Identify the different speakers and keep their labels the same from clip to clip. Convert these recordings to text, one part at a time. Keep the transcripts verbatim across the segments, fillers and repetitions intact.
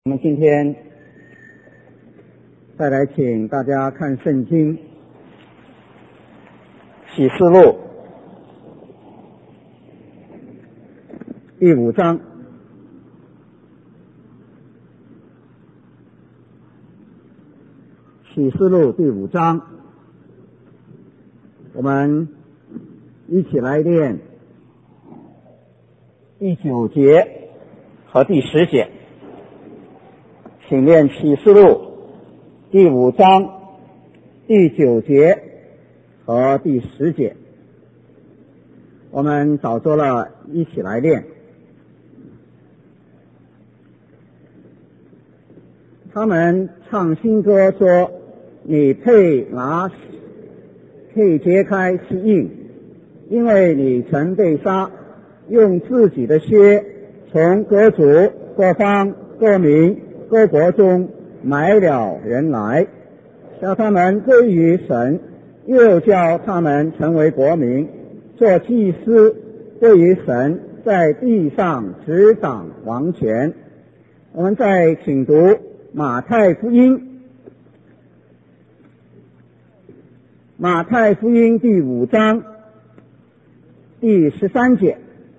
Speaker 1: 我们今天再来请大家看圣经启示录第五章。启示录第五章，我们一起来念第九节和第十节。请念启示录第五章第九节和第十节。我们找着了，一起来念。他们唱新歌说：你配拿配揭开其印，因为你曾被杀，用自己的血从各族各方各民各国中买了人来，叫他们归于神，又叫他们成为国民，做祭司，归于神，在地上执掌王权。我们再请读马太福音，马太福音第五章第十三节。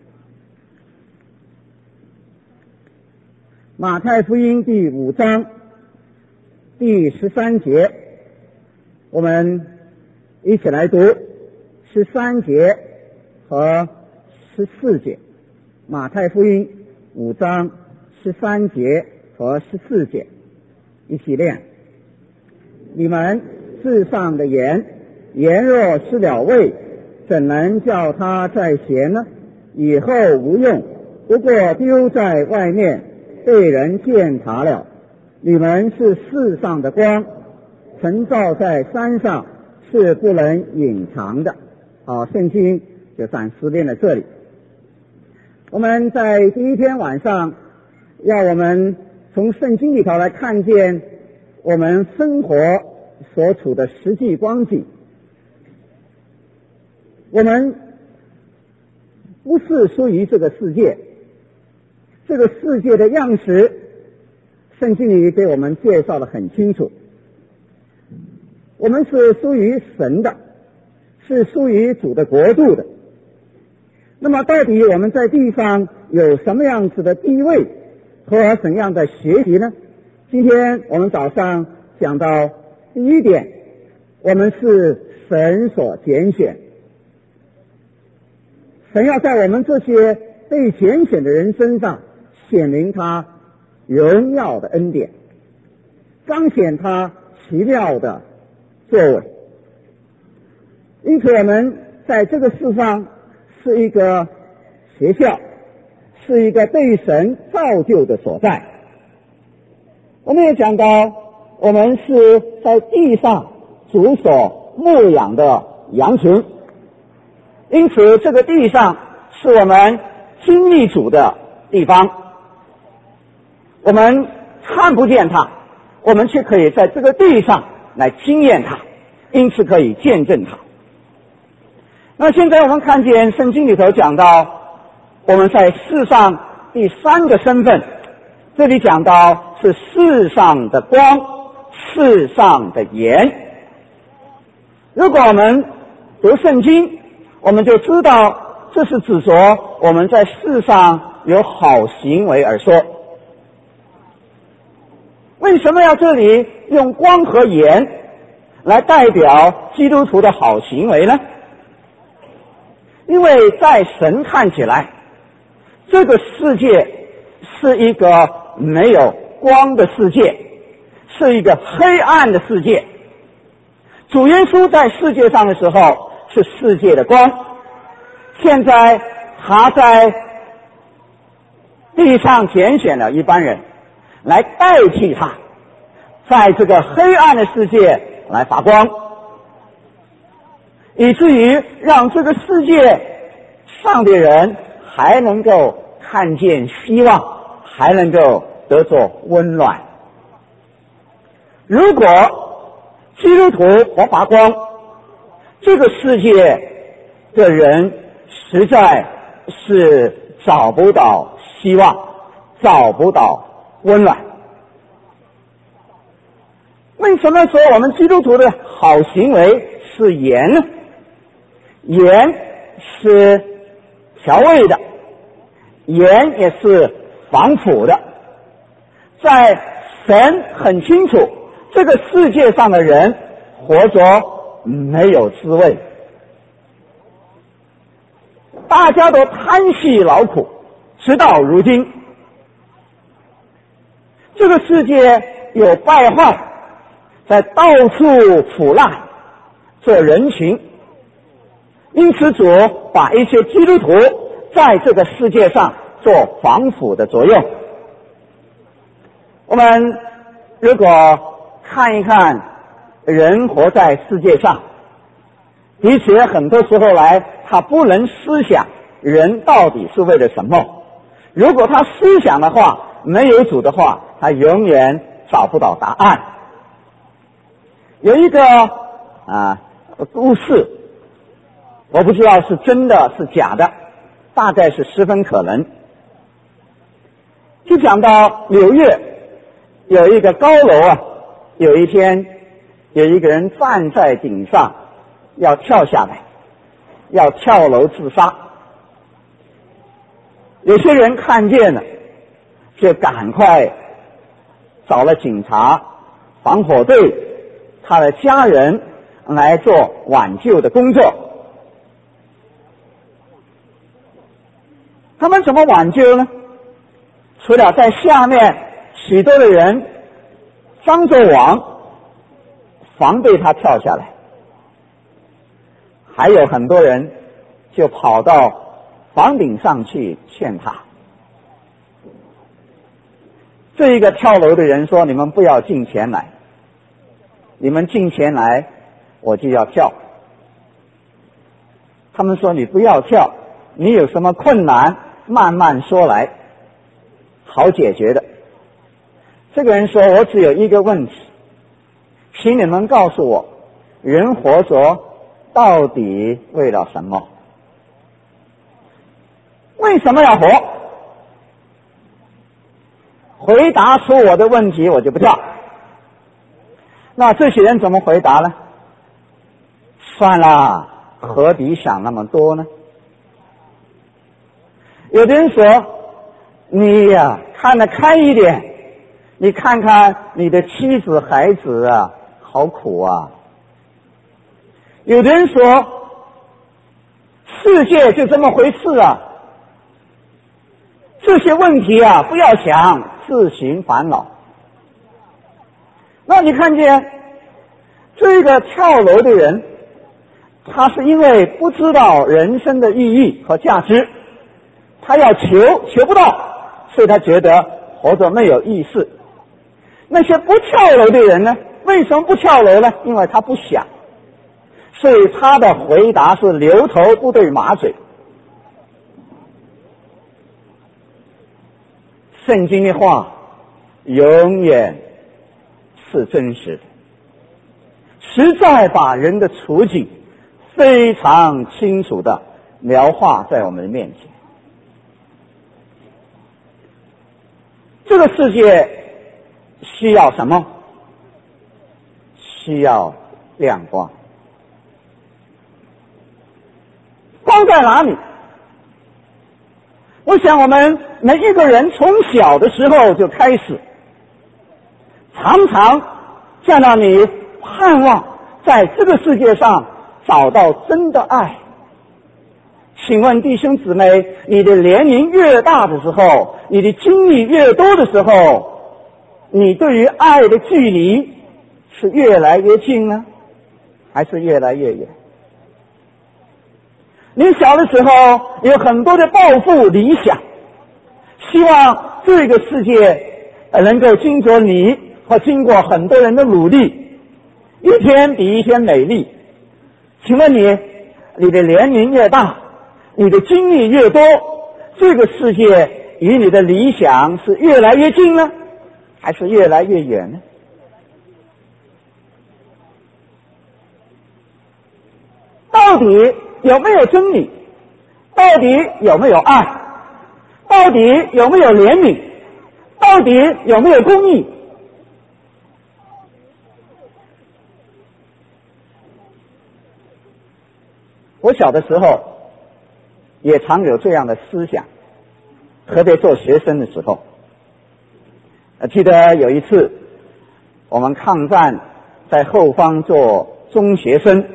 Speaker 1: 马太福音第五章第十三节，我们一起来读十三节和十四节。马太福音五章十三节和十四节，一起念。你们世上的盐，盐若失了味，怎能叫它再咸呢？以后无用，不过丢在外面，被人践踏了。你们是世上的光，晨照在山上，是不能隐藏的。好，圣经就暂时念到这里。我们在第一天晚上，要我们从圣经里头来看见我们生活所处的实际光景。我们不是属于这个世界，这个世界的样式，圣经里给我们介绍得很清楚。我们是属于神的，是属于主的国度的。那么到底我们在地上有什么样子的地位和怎样的学习呢？今天我们早上讲到第一点，我们是神所拣选，神要在我们这些被拣选的人身上显明他荣耀的恩典，彰显他奇妙的作为。因此我们在这个世上是一个学校，是一个被神造就的所在。我们也讲到，我们是在地上主所牧养的羊群，因此这个地上是我们经历主的地方。我们看不见它，我们却可以在这个地上来经验它，因此可以见证它。那现在我们看见圣经里头讲到我们在世上第三个身份，这里讲到是世上的光，世上的盐。如果我们读圣经，我们就知道这是指着我们在世上有好行为而说。为什么要这里用光和盐来代表基督徒的好行为呢？因为在神看起来，这个世界是一个没有光的世界，是一个黑暗的世界。主耶稣在世界上的时候是世界的光，现在他在地上拣选了一班人来代替他，在这个黑暗的世界来发光，以至于让这个世界上的人还能够看见希望，还能够得着温暖。如果基督徒不发光，这个世界的人实在是找不到希望，找不到温暖。 什么说我们基督徒的好行为是盐呢？盐是调味的，盐也是防腐的。在神很清楚，这个世界上的人活着没有滋味，大家都贪细劳苦，直到如今。这个世界有败坏，在到处腐烂做人群，因此主把一些基督徒在这个世界上做防腐的作用。我们如果看一看人活在世界上，的确很多时候来他不能思想人到底是为了什么。如果他思想的话，没有主的话，他永远找不到答案。有一个啊故事，我不知道是真的是假的，大概是十分可能。就讲到纽约有一个高楼啊，有一天有一个人站在顶上要跳下来，要跳楼自杀。有些人看见了，就赶快找了警察、防火队、他的家人来做挽救的工作。他们怎么挽救呢？除了在下面许多的人张着网防备他跳下来，还有很多人就跑到房顶上去劝他。这一个跳楼的人说，你们不要进前来，你们进前来我就要跳。他们说，你不要跳，你有什么困难慢慢说来，好解决的。这个人说，我只有一个问题，请你们告诉我，人活着到底为了什么？为什么要活？回答出我的问题，我就不跳。那这些人怎么回答呢？算了，何必想那么多呢？有的人说，你呀、啊、看得开一点，你看看你的妻子孩子啊，好苦啊。有的人说，世界就这么回事啊，这些问题啊不要想，自行烦恼。那你看见这个跳楼的人，他是因为不知道人生的意义和价值，他要求求不到，所以他觉得活着没有意思。那些不跳楼的人呢，为什么不跳楼呢？因为他不想，所以他的回答是牛头不对马嘴。圣经的话永远是真实的，实在把人的处境非常清楚的描画在我们的面前。这个世界需要什么？需要亮光。光在哪里？我想我们每一个人从小的时候就开始，常常在那里盼望在这个世界上找到真的爱。请问弟兄姊妹，你的年龄越大的时候，你的经历越多的时候，你对于爱的距离是越来越近呢，还是越来越远？你小的时候有很多的抱负理想，希望这个世界能够经过你和经过很多人的努力，一天比一天美丽。请问你，你的年龄越大，你的经历越多，这个世界与你的理想是越来越近呢，还是越来越远呢？到底有没有真理？到底有没有爱？到底有没有怜悯？到底有没有公义？ 我小的时候也常有这样的思想，特别做学生的时候。记得有一次我们抗战在后方做中学生，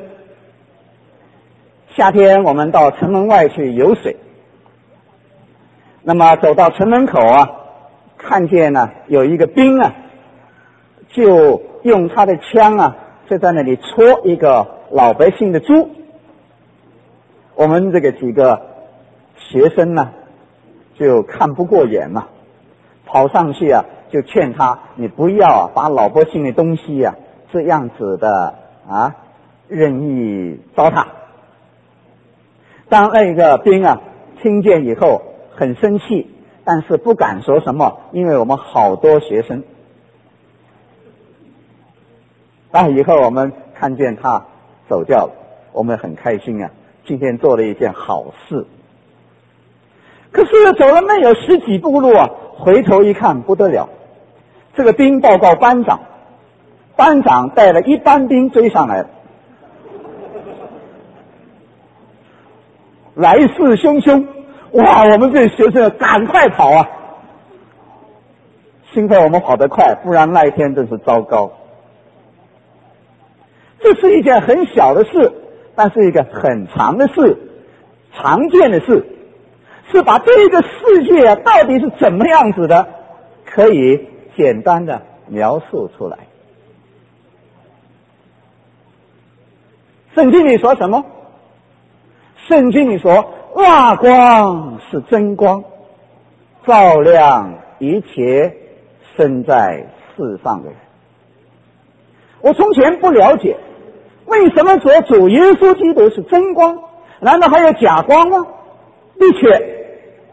Speaker 1: 夏天我们到城门外去游水，那么走到城门口啊，看见呢有一个兵啊，就用他的枪啊就在那里戳一个老百姓的猪。我们这个几个学生呢就看不过眼嘛，跑上去啊就劝他，你不要啊把老百姓的东西啊这样子的啊任意糟蹋。当那个兵啊听见以后很生气，但是不敢说什么，因为我们好多学生。那以后我们看见他走掉了，我们很开心啊，今天做了一件好事。可是走了没有十几步路啊，回头一看不得了，这个兵报告班长，班长带了一班兵追上来了，来势汹汹。哇，我们这学生赶快跑啊！幸亏我们跑得快，不然那一天真是糟糕。这是一件很小的事，但是一个很长的事，常见的事，是把这个世界啊到底是怎么样子的，可以简单的描述出来。圣经里说什么？圣经里说那光是真光，照亮一切生在世上的人。我从前不了解，为什么说主耶稣基督是真光？难道还有假光吗？的确，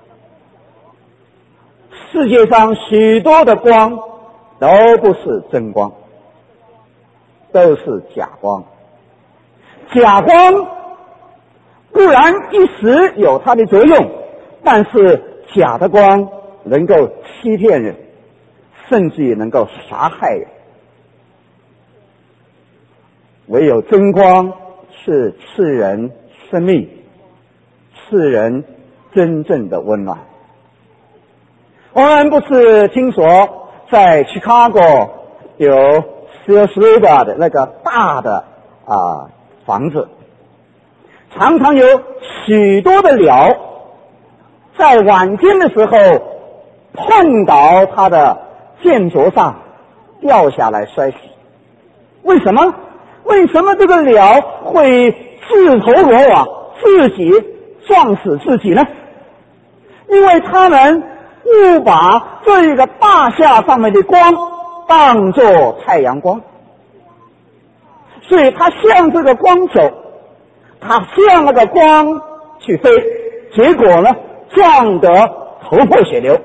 Speaker 1: 世界上许多的光都不是真光，都是假光。假光固然一时有它的作用，但是假的光能够欺骗人，甚至也能够杀害人。唯有真光是赐人生命，赐人真正的温暖。我们不是听说在 Chicago 有 Sears Roebuck 的那个大的啊房子，常常有许多的鸟在晚间的时候碰倒它的建筑上掉下来摔死。为什么？为什么这个鸟会自投罗网，自己撞死自己呢？因为他们误把这个大厦上面的光当作太阳光，所以他向这个光走，他向那个光去飞，结果呢撞得头破血流。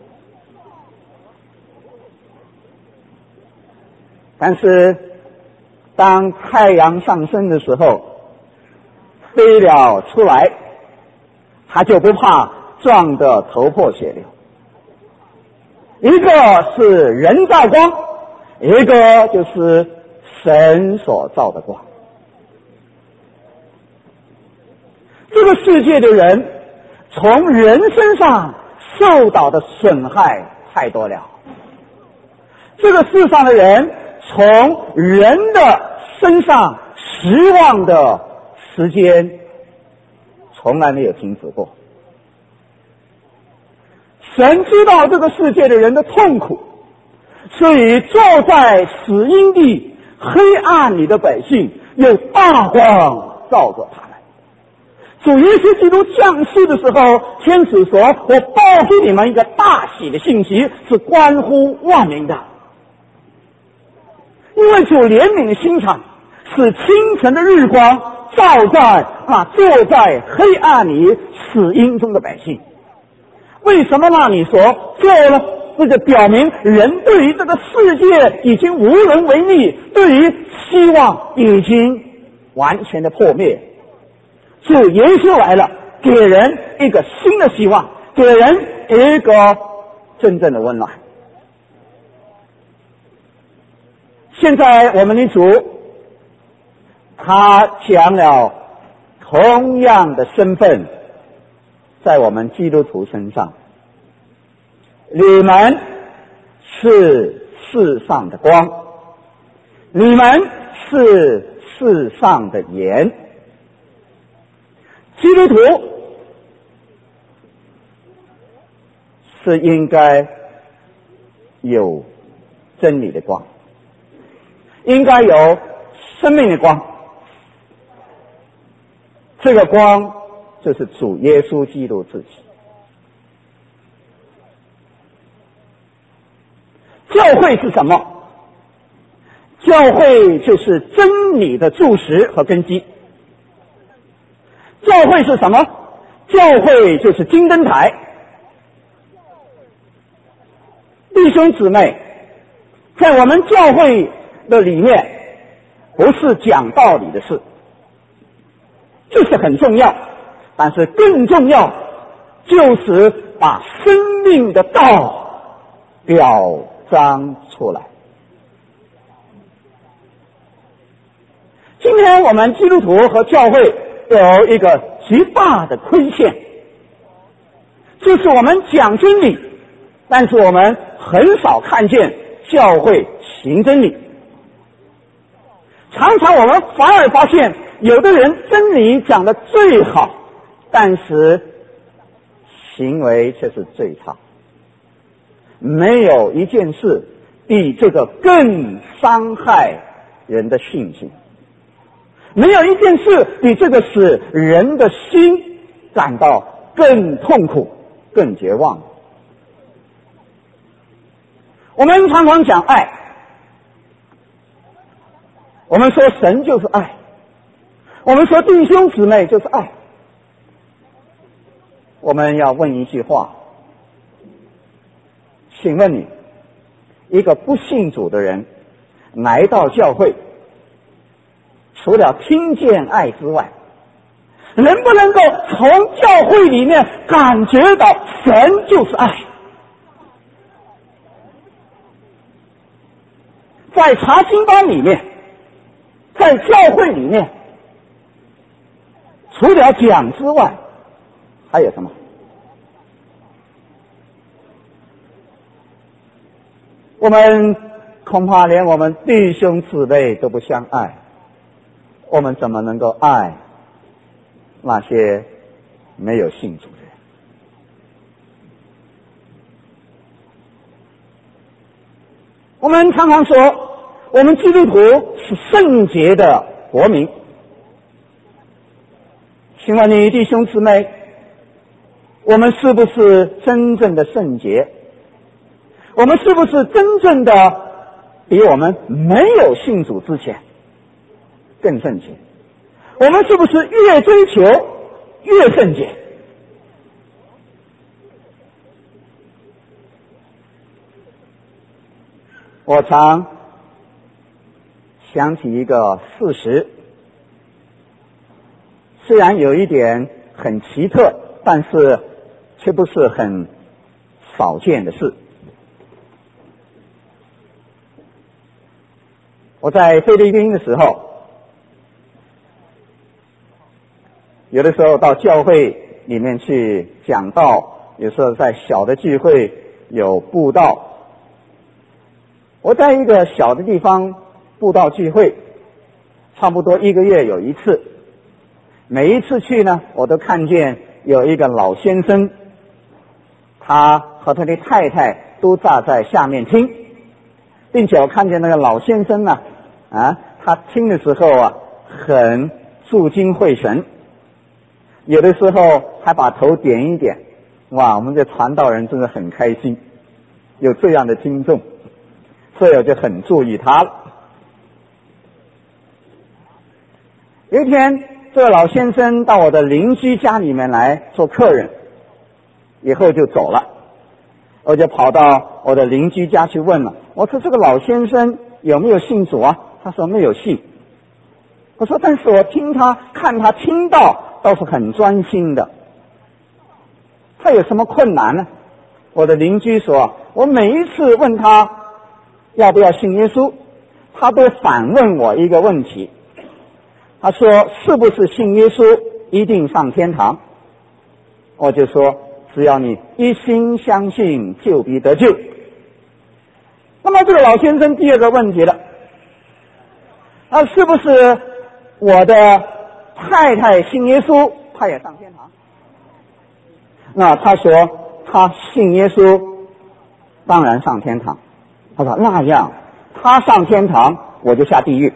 Speaker 1: 但是当太阳上升的时候，飞了出来，他就不怕撞得头破血流。一个是人造光，一个就是神所造的光。这个世界的人从人身上受到的损害太多了，这个世上的人从人的身上失望的时间从来没有停止过。神知道这个世界的人的痛苦，所以坐在死荫地黑暗里的百姓有大光照着他们。主耶稣基督降世的时候，天使说，我报给你们一个大喜的信息，是关乎万民的。因为主怜悯的心肠，使清晨的日光照在那坐在黑暗里死荫中的百姓。为什么那你说这呢？这就表明人对于这个世界已经无能为力，对于希望已经完全的破灭。主耶稣来了，给人一个新的希望，给人一个真正的温暖。现在我们的主他讲了同样的身份在我们基督徒身上。你们是世上的光，你们是世上的盐。基督徒是应该有真理的光，应该有生命的光。这个光就是主耶稣基督自己。教会是什么？教会就是真理的柱石和根基。教会是什么？教会就是金灯台。弟兄姊妹，在我们教会的里面，不是讲道理的事，这是很重要，但是更重要就是把生命的道表彰出来。今天我们基督徒和教会有一个极大的亏欠，就是我们讲真理，但是我们很少看见教会行真理。常常我们反而发现，有的人真理讲得最好，但是行为却是最差。没有一件事比这个更伤害人的信心，没有一件事比这个使人的心感到更痛苦、更绝望。我们常常讲爱，我们说神就是爱，我们说弟兄姊妹就是爱。我们要问一句话，请问你，一个不信主的人来到教会，除了听见爱之外，能不能够从教会里面感觉到神就是爱？在查经班里面，在教会里面，除了讲之外，还有什么？我们恐怕连我们弟兄姊妹都不相爱，我们怎么能够爱那些没有信主的人？我们常常说，我们基督徒是圣洁的国民。请问你弟兄姊妹，我们是不是真正的圣洁？我们是不是真正的比我们没有信主之前更圣洁？我们是不是越追求越圣洁？我常想起一个事实，虽然有一点很奇特，但是却不是很少见的事。我在菲律宾的时候，有的时候到教会里面去讲道，有时候在小的聚会有布道。我在一个小的地方布道聚会，差不多一个月有一次。每一次去呢，我都看见有一个老先生，他和他的太太都站在下面听，并且我看见那个老先生呢，啊，他听的时候啊，很聚精会神，有的时候还把头点一点。哇，我们这传道人真的很开心，有这样的听众，所以我就很注意他了。有一天，这个老先生到我的邻居家里面来做客人，以后就走了。我就跑到我的邻居家去问了，我说这个老先生有没有信主啊？他说没有信。我说但是我听他看他听到倒是很专心的，他有什么困难呢？我的邻居说，我每一次问他要不要信耶稣，他都反问我一个问题，他说是不是信耶稣一定上天堂。我就说，只要你一心相信，就必得救。那么这个老先生第二个问题了，啊，是不是我的太太信耶稣，她也上天堂？那他说他信耶稣，当然上天堂。他说那样，他上天堂，我就下地狱。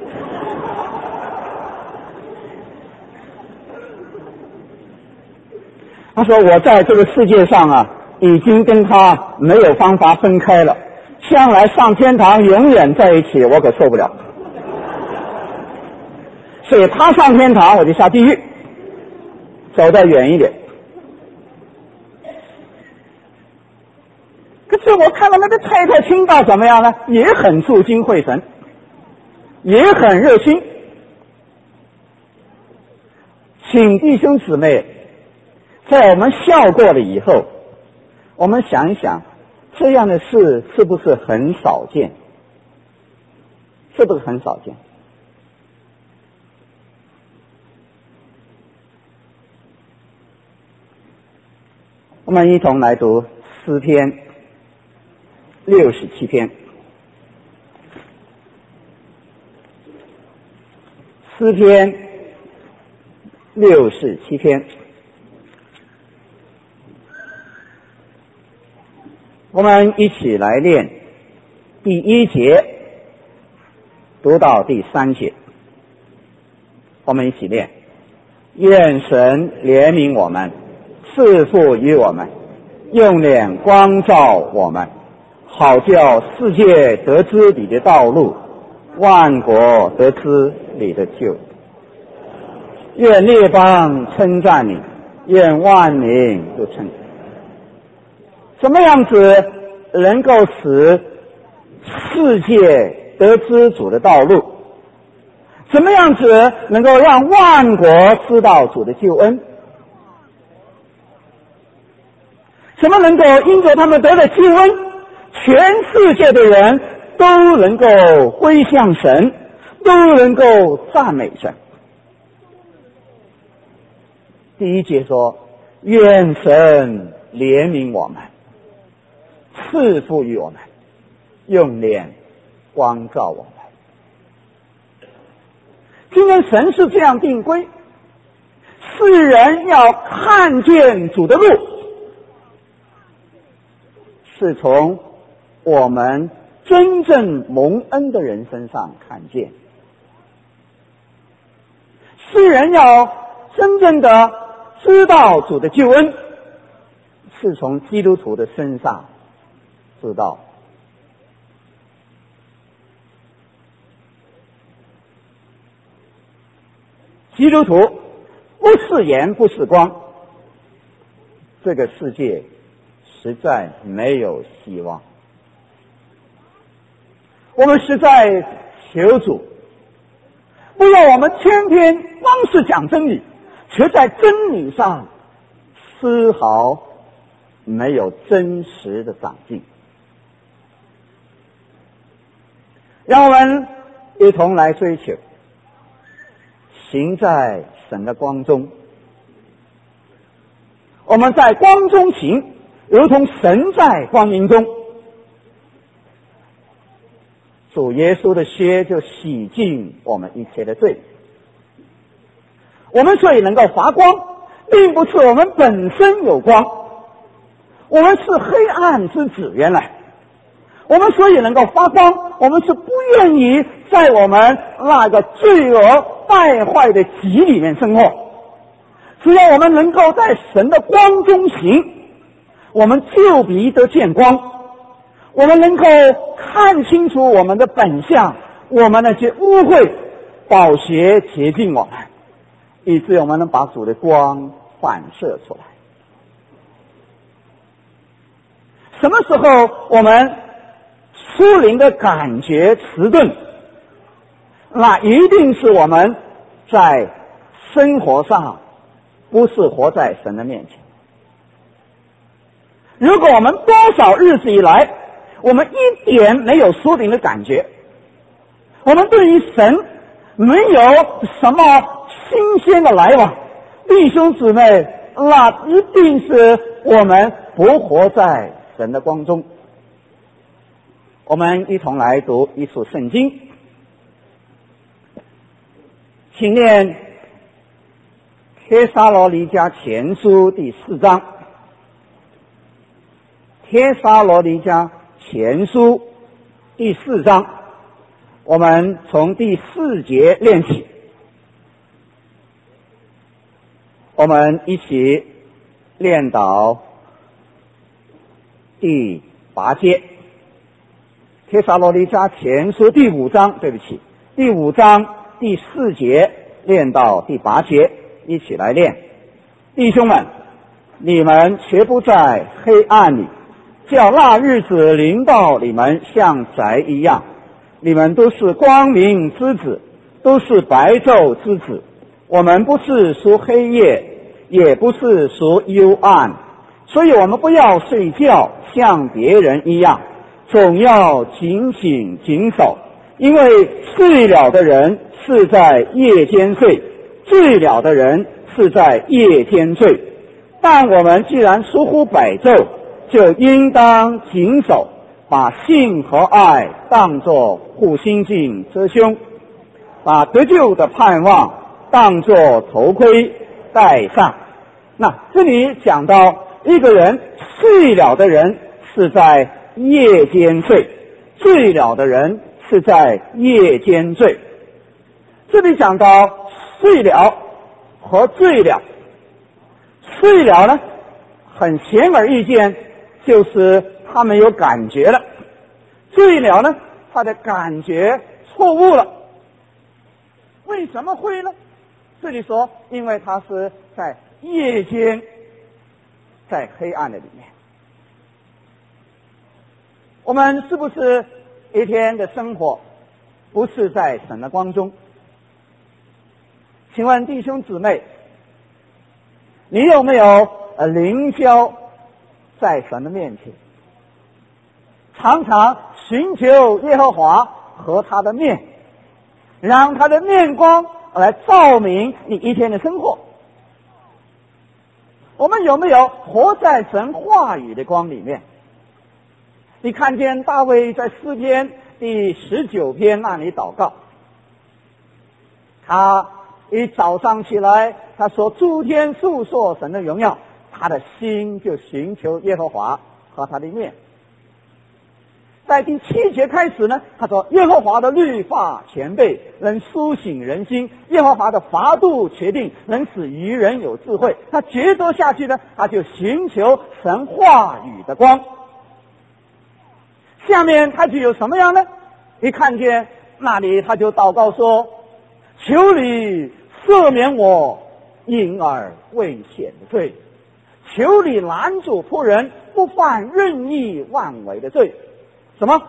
Speaker 1: 他说我在这个世界上啊，已经跟他没有方法分开了，将来上天堂永远在一起，我可受不了。所以他上天堂，我就下地狱，走得远一点。可是我看到那个太太听到怎么样呢？也很注经会神，也很热心。请弟兄姊妹，在我们笑过了以后，我们想一想，这样的事是不是很少见？是不是很少见？我们一同来读诗篇六十七篇。诗篇六十七篇，我们一起来念第一节读到第三节。我们一起念：愿神怜悯我们，赐福于我们，用脸光照我们，好叫世界得知你的道路，万国得知你的救。愿列邦称赞你，愿万民都称。什么样子能够使世界得知主的道路？什么样子能够让万国知道主的救恩？什么能够因着他们得了救恩，全世界的人都能够归向神，都能够赞美神？第一节说：愿神怜悯我们，赐福于我们，用脸光照我们。今天神是这样定规，世人要看见主的路，是从我们真正蒙恩的人身上看见。世人要真正的知道主的救恩，是从基督徒的身上知道。基督徒不是盐不是光，这个世界实在没有希望。我们实在求主，不要我们天天光是讲真理，却在真理上丝毫没有真实的长进。让我们一同来追求，行在神的光中。我们在光中行，如同神在光明中。主耶稣的血就洗净我们一切的罪。我们所以能够发光，并不是我们本身有光，我们是黑暗之子。原来我们所以能够发光，我们是不愿意在我们那个罪恶败坏的己里面生活。只要我们能够在神的光中行，我们就必得见光。我们能够看清楚我们的本相，我们那些污秽宝血洁净我们，以致我们能把主的光反射出来。什么时候我们属灵的感觉迟钝，那一定是我们在生活上不是活在神的面前。如果我们多少日子以来我们一点没有属灵的感觉，我们对于神没有什么新鲜的来往， 弟兄姊妹，那一定是我们不活在神的光中。我们一同来读一处圣经，请念帖撒罗尼迦前书第四章。帖撒罗尼迦前书第四章，我们从第四节练起，我们一起练到第八节。帖撒罗尼迦前书第五章，对不起，第五章第四节练到第八节，一起来练。弟兄们，你们绝不在黑暗里，叫那日子临到你们像宅一样。你们都是光明之子，都是白昼之子。我们不是属黑夜，也不是属幽暗，所以我们不要睡觉像别人一样，总要警醒谨守。因为睡了的人是在夜间睡，醉了的人是在夜间醉。但我们既然疏忽白昼，就应当谨守，把信和爱当作护心镜遮胸，把得救的盼望当作头盔戴上。那这里讲到一个人睡了的人是在夜间睡，醉了的人是在夜间醉。这里讲到睡了和醉了，睡了呢很显而易见，就是他没有感觉了。醉了呢，他的感觉错误了。为什么会呢？这里说，因为他是在夜间，在黑暗的里面。我们是不是一天的生活不是在神的光中？请问弟兄姊妹，你有没有呃灵交在神的面前，常常寻求耶和华和他的面，让他的面光来照明你一天的生活？我们有没有活在神话语的光里面？你看见大卫在诗篇第十九篇那里祷告，他一早上起来，他说诸天述说神的荣耀，他的心就寻求耶和华和他的面。在第七节开始呢，他说耶和华的律法全备，能苏醒人心；耶和华的法度确定，能使愚人有智慧。他抉择下去呢，他就寻求神话语的光。下面他就有什么样呢？一看见那里，他就祷告说：求你赦免我因而未显的罪，求你拦阻仆人不犯任意妄为的罪。什么？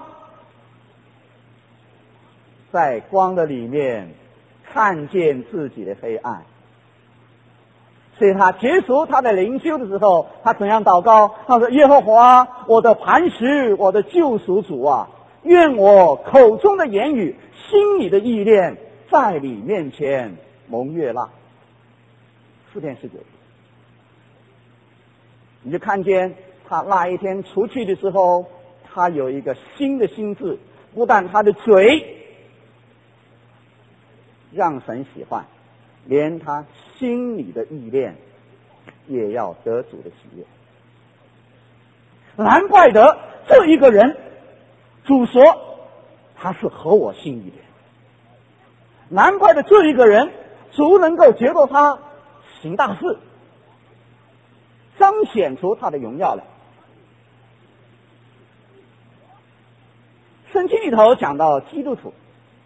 Speaker 1: 在光的里面看见自己的黑暗。所以他结束他的灵修的时候，他怎样祷告？他说：耶和华，我的磐石，我的救赎主啊，愿我口中的言语，心里的意念，在你面前蒙悦纳。四天十九，你就看见他那一天出去的时候，他有一个新的心智，不但他的嘴让神喜欢，连他心里的意念也要得主的喜悦。难怪得这一个人，主说他是合我心意的。难怪的这一个人，主能够觉得他行大事，彰显出他的荣耀来。圣经里头讲到基督徒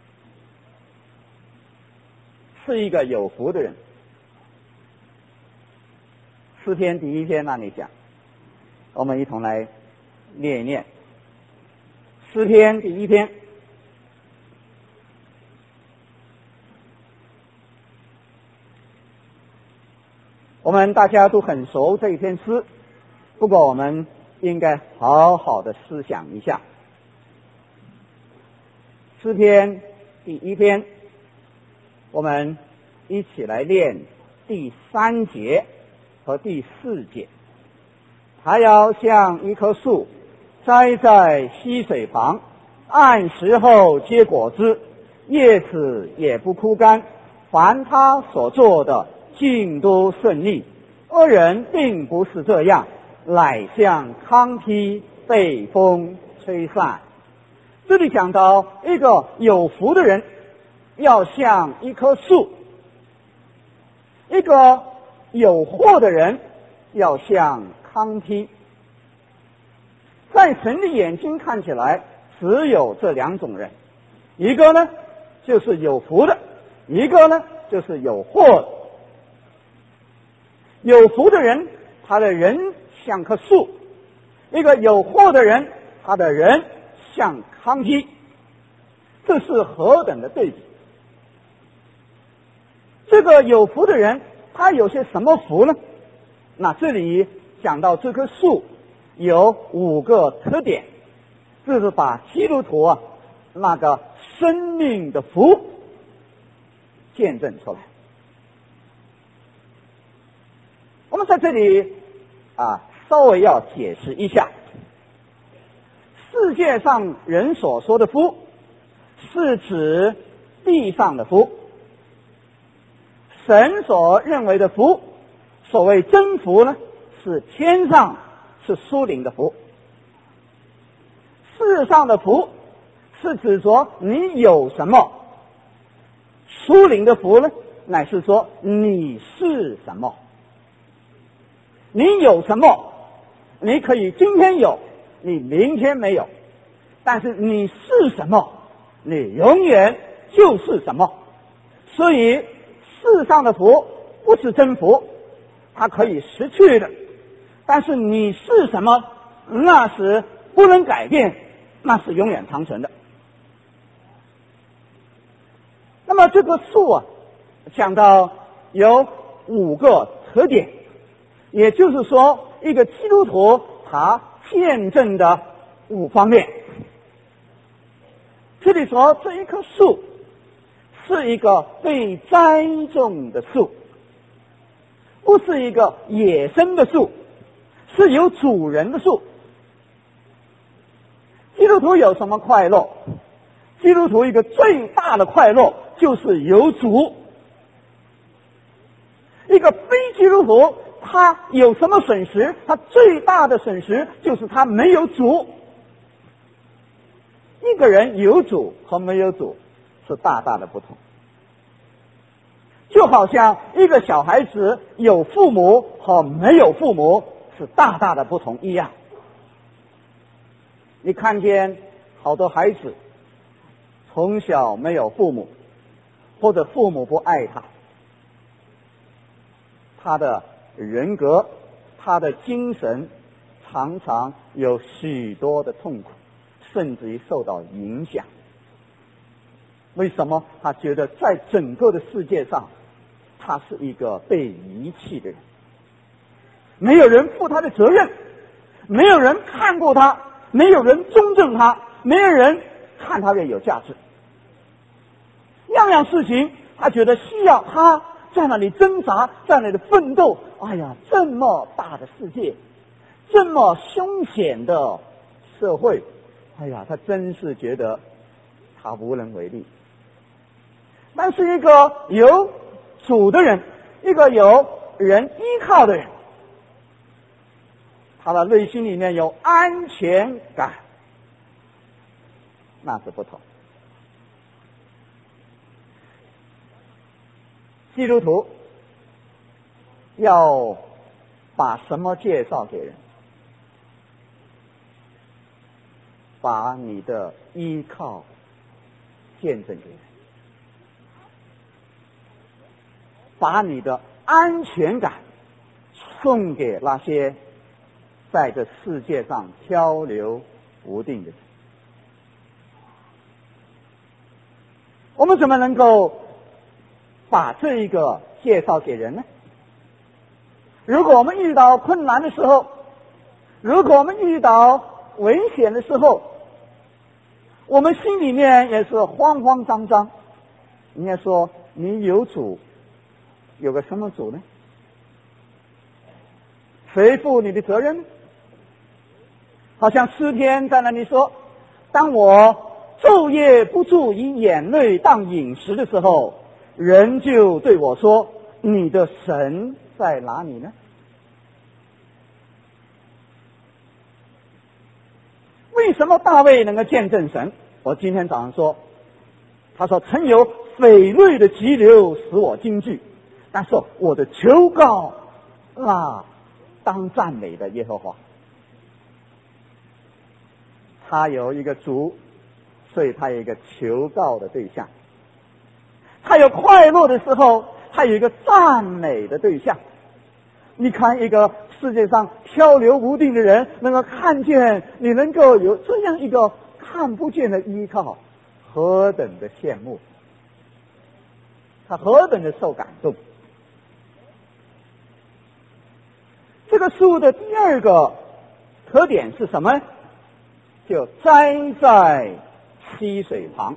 Speaker 1: 是一个有福的人。诗篇第一篇那里讲，我们一同来念一念。诗篇第一篇，我们大家都很熟这一篇诗，不过我们应该好好的思想一下。诗篇第一篇，我们一起来念第第三节和第四节。他要像一棵树栽在溪水旁，按时候结果子，叶子也不枯干，凡他所做的尽都顺利。恶人并不是这样，乃像糠秕被风吹散。这里讲到一个有福的人要像一棵树，一个有祸的人要像糠秕。在神的眼睛看起来只有这两种人，一个呢就是有福的，一个呢就是有祸的。有福的人，他的人像棵树；一个有祸的人，他的人像糠秕。这是何等的对比！这个有福的人，他有些什么福呢？那这里讲到这棵树有五个特点，这是把基督徒啊那个生命的福见证出来。我们在这里啊稍微要解释一下，世界上人所说的福是指地上的福，神所认为的福，所谓真福呢，是天上是属灵的福。世上的福是指说你有什么，属灵的福呢，乃是说你是什么。你有什么，你可以今天有，你明天没有，但是你是什么，你永远就是什么。所以世上的福不是真福，它可以失去的，但是你是什么，那是不能改变，那是永远长存的。那么这个树啊讲到有五个特点，也就是说一个基督徒他见证的五方面。这里说这一棵树是一个被栽种的树，不是一个野生的树，是有主人的树。基督徒有什么快乐？基督徒一个最大的快乐就是有主。一个非基督徒他有什么损失？他最大的损失就是他没有主。一个人有主和没有主是大大的不同，就好像一个小孩子有父母和没有父母是大大的不同一样。你看见好多孩子从小没有父母，或者父母不爱他，他的人格，他的精神常常有许多的痛苦，甚至于受到影响。为什么？他觉得在整个的世界上他是一个被遗弃的人，没有人负他的责任，没有人看过他，没有人尊重他，没有人看他的有价值。样样事情他觉得需要他在那里挣扎，在那里奋斗。哎呀，这么大的世界，这么凶险的社会，哎呀，他真是觉得他无能为力。但是一个有主的人，一个有人依靠的人，他的内心里面有安全感，那是不同。基督徒要把什么介绍给人？把你的依靠见证给人，把你的安全感送给那些在这世界上漂流不定的人。我们怎么能够把这一个介绍给人呢？如果我们遇到困难的时候，如果我们遇到危险的时候，我们心里面也是慌慌张张。应该说，你有主， 有个什么主呢？谁负你的责任呢？好像诗篇在那里说，当我昼夜不住以眼泪当饮食的时候，人就对我说，你的神在哪里呢？为什么大卫能够见证神？我今天早上说，他说曾有匪类的急流使我惊惧，但是我的求告那当赞美的耶和华。他有一个主，所以他有一个求告的对象。他有快乐的时候，他有一个赞美的对象。你看一个世界上漂流无定的人，能够看见你能够有这样一个看不见的依靠，何等的羡慕，他何等的受感动。这个树的第二个特点是什么？就栽在溪水旁。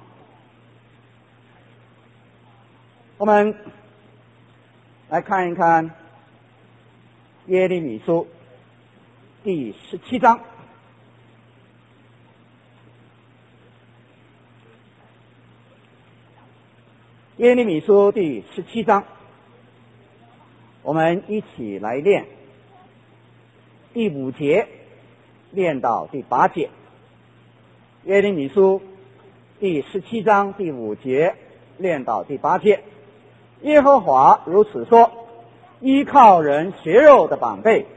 Speaker 1: 我们来看一看耶利米书第十七章。耶利米书第十七章，我们一起来念第五节，念到第八节。耶利米书第十七章第五节，念到第八节。耶和华如此说：依靠人血肉的膀臂，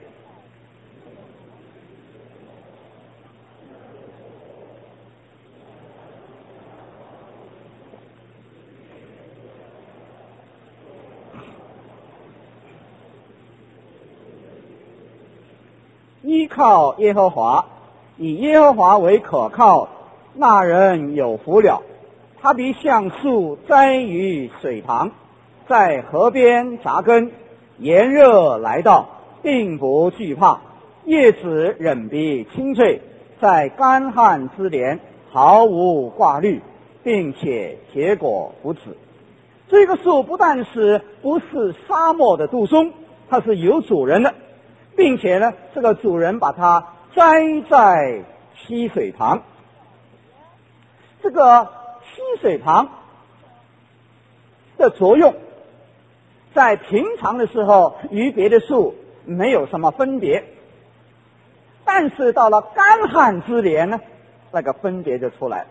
Speaker 1: 依靠耶和华，以耶和华为可靠，那人有福了。他必像树栽于水旁，在河边扎根，炎热来到，并不惧怕，叶子忍鼻清脆，在干旱之年毫无挂虑，并且结果不止。这个树不但是不是沙漠的杜松，它是有主人的，并且呢，这个主人把它栽在溪水旁。这个溪水旁的作用，在平常的时候与别的树没有什么分别，但是到了干旱之年呢，那个分别就出来了。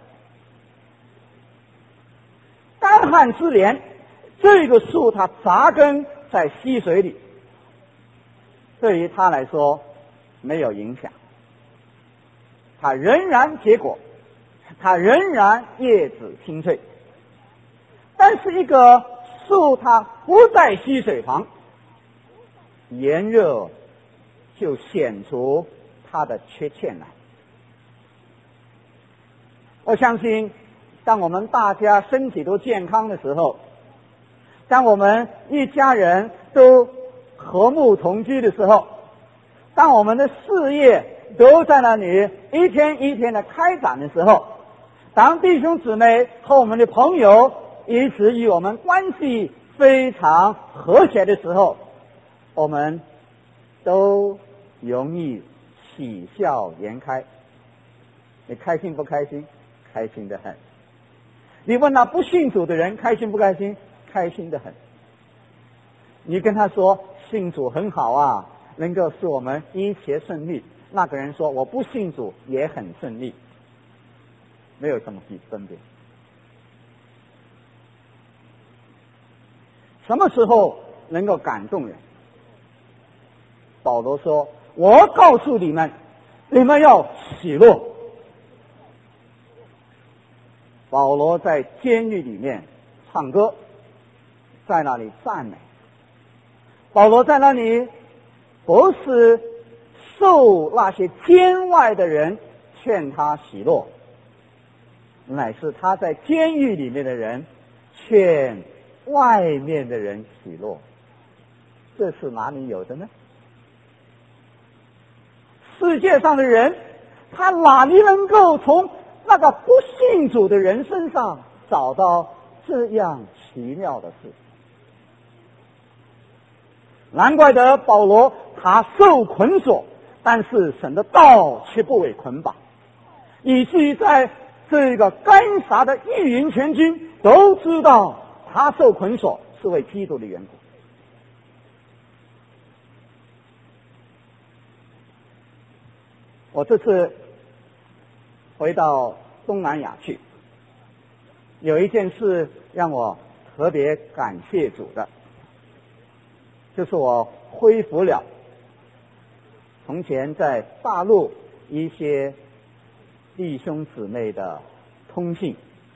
Speaker 1: 干旱之年，这个树它扎根在溪水里，对于它来说没有影响，它仍然结果，它仍然叶子清脆。但是一个树它不在溪水旁，炎热就显出它的缺陷来。我相信当我们大家身体都健康的时候，当我们一家人都和睦同居的时候，当我们的事业都在那里一天一天的开展的时候，当弟兄姊妹和我们的朋友一直与我们关系非常和谐的时候，我们都容易喜笑颜开。你开心不开心？开心的很。你问那不信主的人开心不开心？开心的很。你跟他说信主很好啊，能够使我们一切顺利，那个人说我不信主也很顺利，没有什么分别。什么时候能够感动人？保罗说，我告诉你们，你们要喜乐。保罗在监狱里面唱歌，在那里赞美。保罗在那里不是受那些监外的人劝他喜乐，乃是他在监狱里面的人劝外面的人喜乐。这是哪里有的呢？世界上的人，他哪里能够从那个不信主的人身上找到这样奇妙的事？ 难怪的保罗他受捆锁，但是神的道却不为捆绑，以至于在这个该撒的御营全军都知道他受捆锁是为基督的缘故。我这次回到东南亚去，有一件事让我特别感谢主的，就是我恢复了从前在大陆一些弟兄姊妹的通信，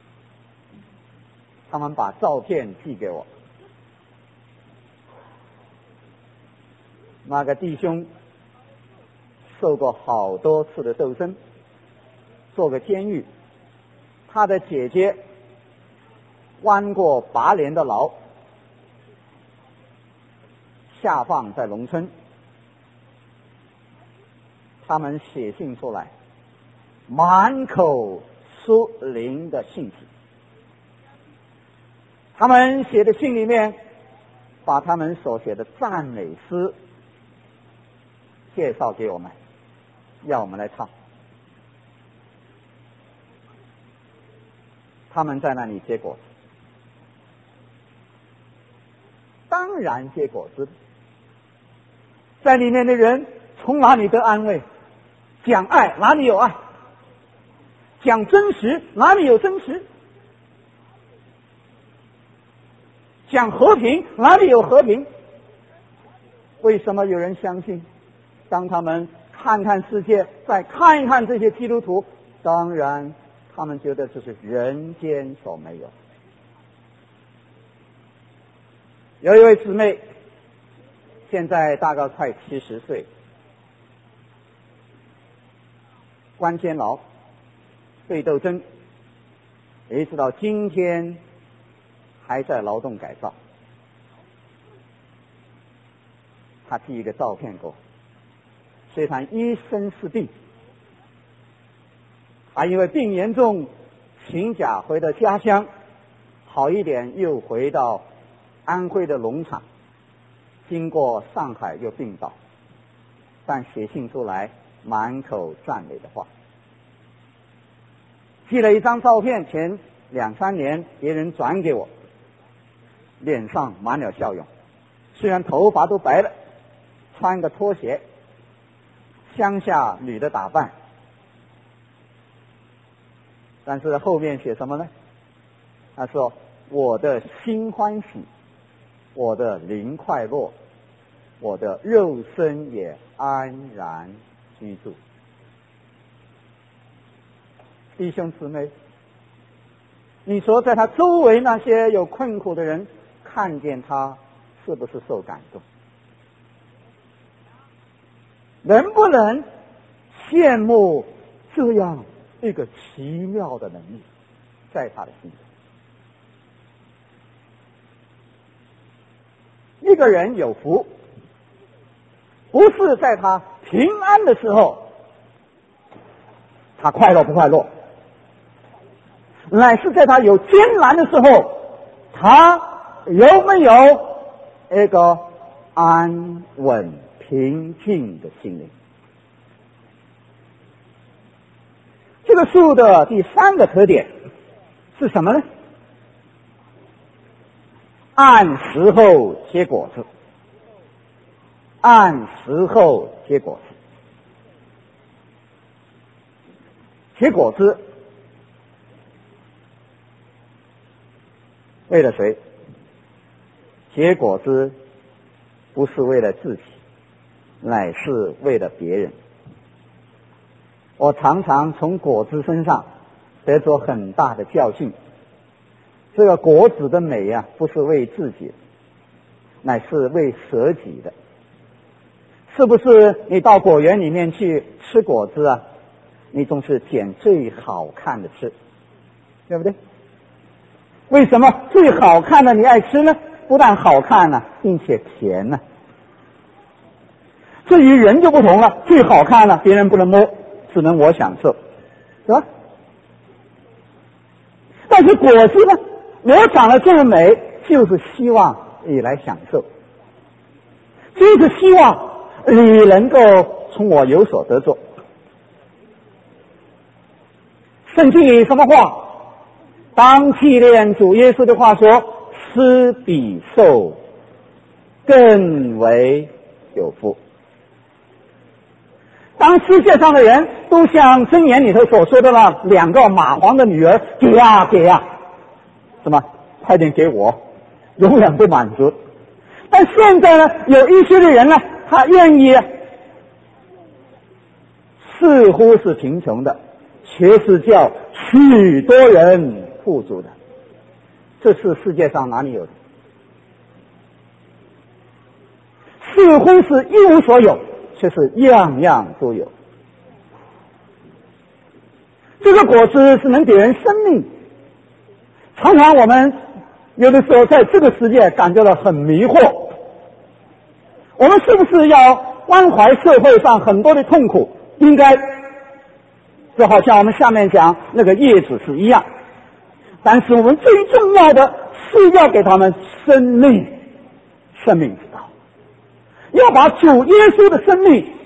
Speaker 1: 他们把照片寄给我。那个弟兄受过好多次的斗争，坐过监狱，他的姐姐关过八年的牢，下放在农村。他们写信出来，满口属灵的信息。他们写的信里面，把他们所写的赞美诗介绍给我们，要我们来唱。他们在那里结果子，当然结果子。在里面的人从哪里得安慰？讲爱哪里有爱？讲真实哪里有真实？讲和平哪里有和平？为什么有人相信？当他们看看世界，再看一看这些基督徒，当然他们觉得这是人间所没有。有一位姊妹现在大概快七十岁，关监牢，被斗争，一直到今天还在劳动改造。他寄一个照片给我，虽然一身是病，他因为病严重，请假回到家乡，好一点又回到安徽的农场，经过上海又病倒，但写信出来满口赞美的话。寄了一张照片，前两三年别人转给我，脸上满了笑容，虽然头发都白了，穿个拖鞋，乡下女的打扮，但是后面写什么呢？他说：我的心欢喜，我的灵快乐，我的肉身也安然居住。弟兄姊妹，你说在他周围那些有困苦的人看见他，是不是受感动？能不能羡慕这样一个奇妙的能力在他的心中？一个人有福，不是在他平安的时候他快乐不快乐，乃是在他有艰难的时候，他有没有一个安稳平静的心灵？这个树的第三个特点是什么呢？按时候结果子，按时候结果子。结果子为了谁？结果子不是为了自己，乃是为了别人。我常常从果子身上得着很大的教训。这个果子的美啊，不是为自己，乃是为舍己的。是不是你到果园里面去吃果子啊，你总是捡最好看的吃，对不对？为什么最好看的你爱吃呢？不但好看呢、啊，并且甜呢、啊。至于人就不同了，最好看了，别人不能摸，只能我享受，是吧？但是果子呢，我长得这么美，就是希望你来享受。 就是希望你能够从我有所得着。圣经里什么话？当纪念主耶稣的话说，施比受更为有福。当世界上的人都像箴言里头所说的那两个蚂蟥的女儿，给呀给呀，什么快点给我，永远不满足。但现在呢，有一些的人呢，他愿意似乎是贫穷的，却是叫许多人富足的。这是世界上哪里有的？似乎是一无所有，却是样样都有。这个果子是能给人生命。常常我们有的时候在这个世界感觉到很迷惑，我们是不是要关怀社会上很多的痛苦？应该，就好像我们下面讲那个叶子是一样，但是我们最重要的是要给他们生命，生命之道，要把主耶稣的生命